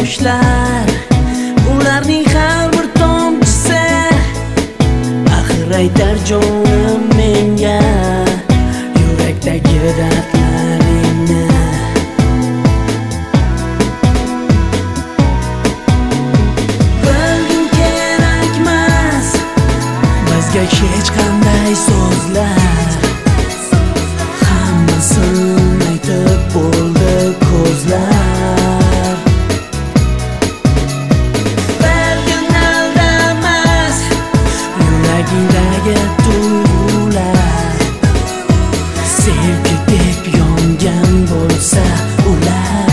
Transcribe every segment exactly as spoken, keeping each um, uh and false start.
yoshlar, ularning har bir tomchisi axir aytar jonim menga yurakdagi dardlaringni. Bilgim kerakmas bizga hech qanday so'zlar, hammasini aytib bo'ldi ko'zlar. Belgin aldamas yuragingdagi tuyg'ular, sevgi deb yongan bo'lsa ular.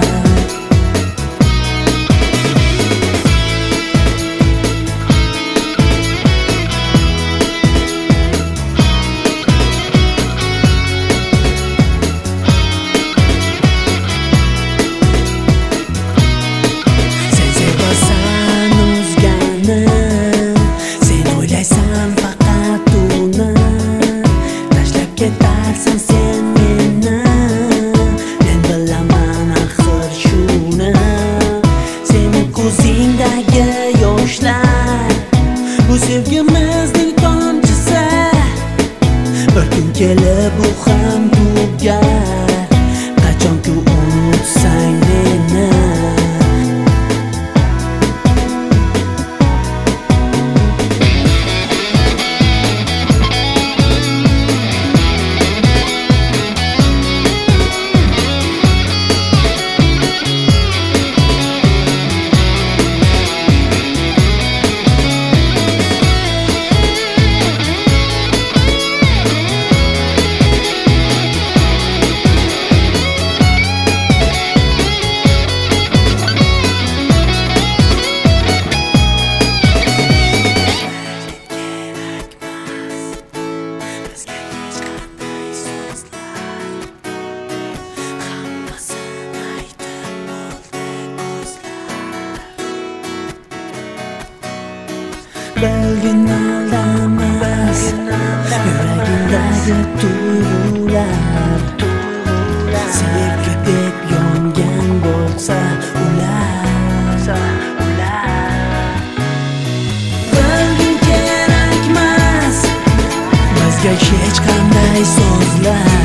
Ketarsan sen meni, men bilaman axir shuni. Sening ko'zingdagi yoshlar bu sevgimizning tomchisi, bir kun kelib u ham tugar, qachonki unutsang meni. Belgin aldamas yuragingdagi tuyg'ular, sevgi deb yongan bo'lsa ular. Belgin kerakmas bizga hech qanday so'zlar,